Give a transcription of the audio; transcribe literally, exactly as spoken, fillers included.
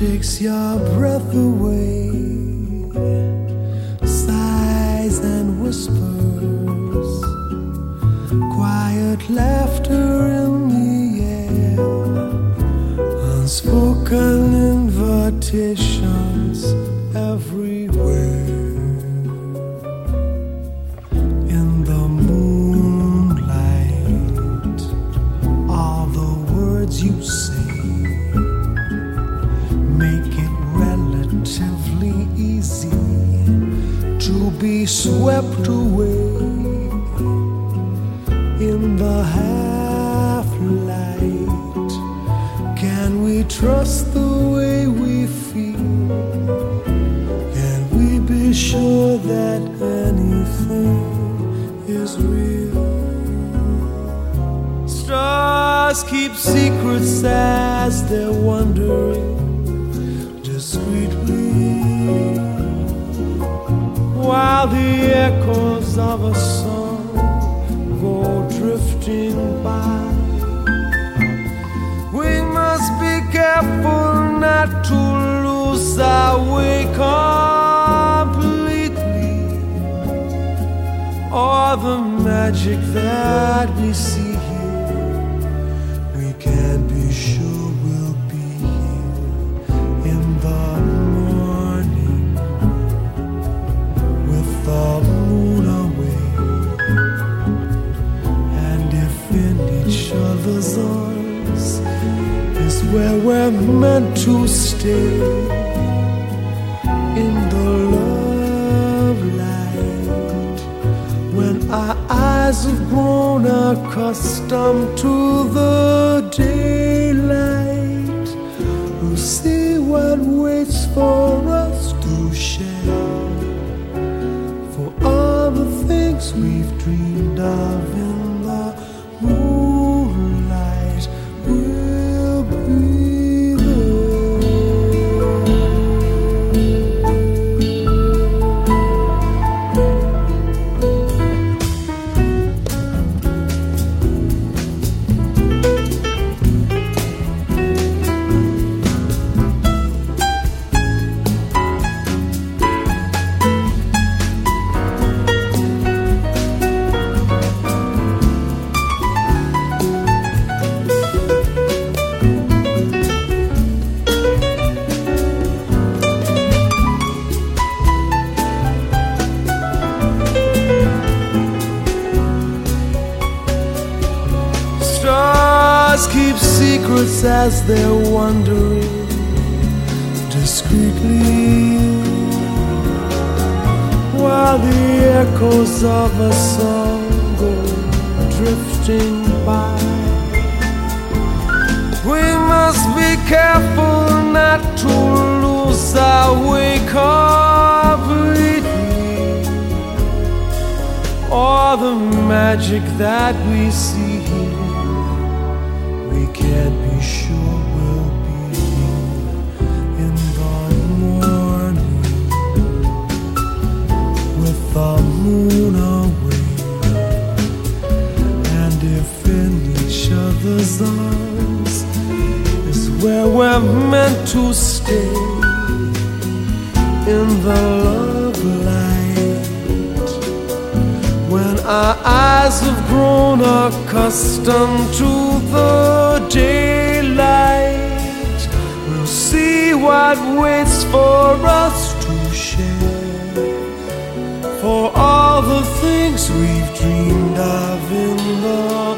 takes your breath away, sighs and whispers, quiet laughter in the air, unspoken invitations everywhere. In the moonlight, all the words you say make it relatively easy to be swept away. In the half light, can we trust the way we feel? Can we be sure that anything is real? Stars keep secrets as they're wandering discreetly, while the echoes of a song go drifting by. We must be careful not to lose our way completely, or the magic that we see here, we can't be sure will be here in the morning with the moon away. And if in each other's arms is where we're meant to stay, in the love light, when our eyes have grown accustomed to the daylight, we'll see what waits for us to share, for all the things we've dreamed of in the moonlight will be keep secrets as they're wandering discreetly, while the echoes of a song go drifting by. We must be careful not to lose our way completely, or the magic that we see here, we can't be sure we'll be here in the morning with the moon away. And if in each other's arms is where we're meant to stay, in the love light, when our eyes have grown accustomed to the daylight, we'll see what waits for us to share, for all the things we've dreamed of in the